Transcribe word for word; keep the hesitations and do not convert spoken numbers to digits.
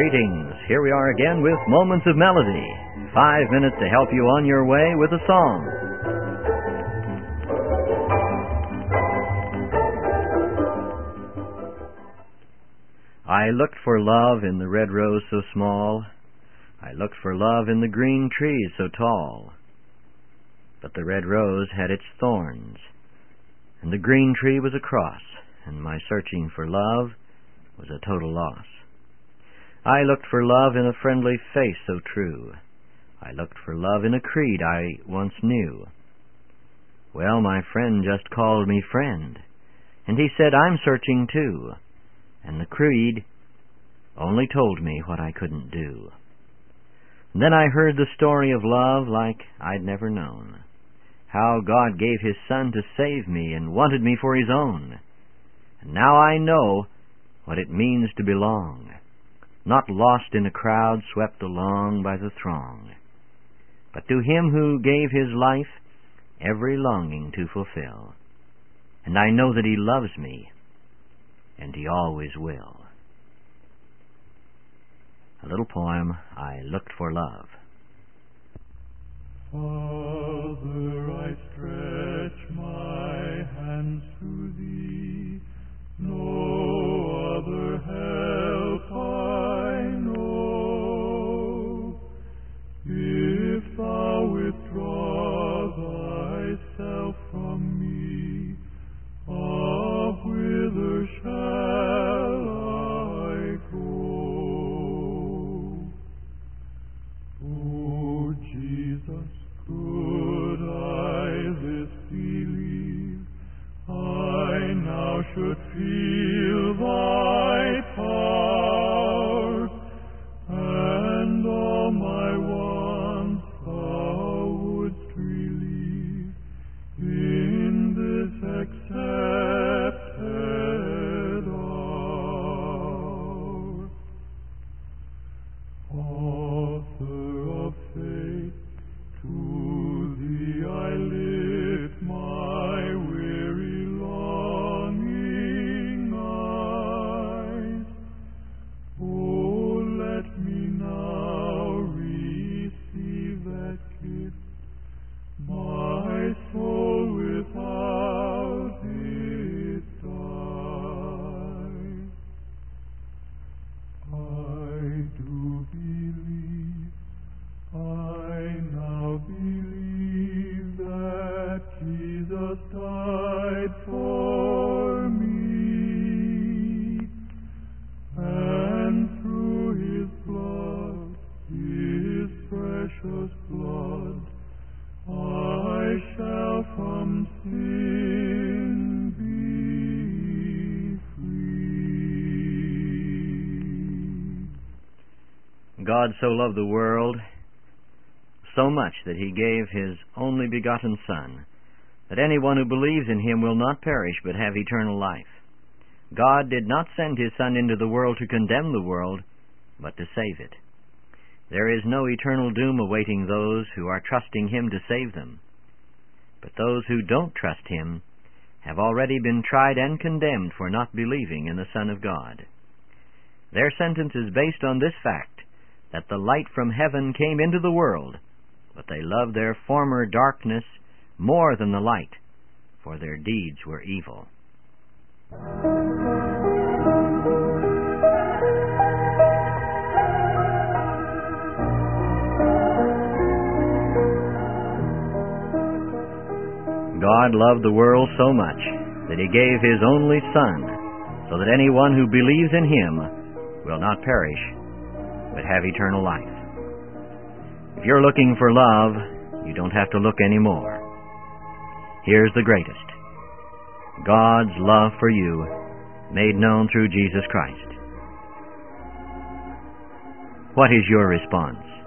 Greetings. Here we are again with Moments of Melody. Five minutes to help you on your way with a song. I looked for love in the red rose so small. I looked for love in the green trees so tall. But the red rose had its thorns, and the green tree was a cross, and my searching for love was a total loss. I looked for love in a friendly face so true. I looked for love in a creed I once knew. Well, my friend just called me friend, and he said, I'm searching too. And the creed only told me what I couldn't do. And then I heard the story of love like I'd never known. How God gave His Son to save me and wanted me for His own. And now I know what it means to belong, not lost in a crowd swept along by the throng, but to Him who gave His life every longing to fulfill. And I know that He loves me, and He always will. A little poem, I Looked for Love. Father, I stretch my hands to Thee, no other help I know. If Thou withdraw Thyself from me, ah, whither shall I go? O Jesus, could I this believe, I now should feel Thy power, and all my wants Thou wouldst relieve in this accepted hour. Author of faith, to Thee I lift my weary longing eyes. Oh, let me now receive that gift, my soul without it dies. I do believe, I now believe that Jesus died for me, and through His blood, His precious blood, I shall from sin be free. God so loved the world so much that He gave His only begotten Son, that anyone who believes in Him will not perish but have eternal life. God did not send His Son into the world to condemn the world, but to save it. There is no eternal doom awaiting those who are trusting Him to save them. But those who don't trust Him have already been tried and condemned for not believing in the Son of God. Their sentence is based on this fact, that the light from heaven came into the world, but they loved their former darkness more than the light, for their deeds were evil. God loved the world so much that He gave His only Son, so that anyone who believes in Him will not perish, but have eternal life. If you're looking for love, you don't have to look anymore. Here's the greatest: God's love for you, made known through Jesus Christ. What is your response?